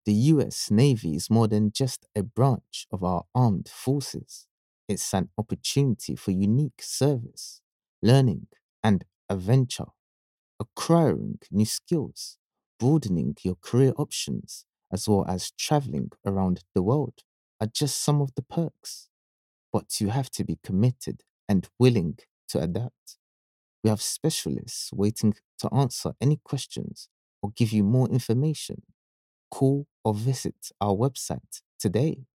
The US Navy is more than just a branch of our armed forces. It's an opportunity for unique service, learning, and adventure, acquiring new skills, broadening your career options, as well as traveling around the world are just some of the perks. But you have to be committed and willing to adapt. We have specialists waiting to answer any questions or give you more information. Call or visit our website today.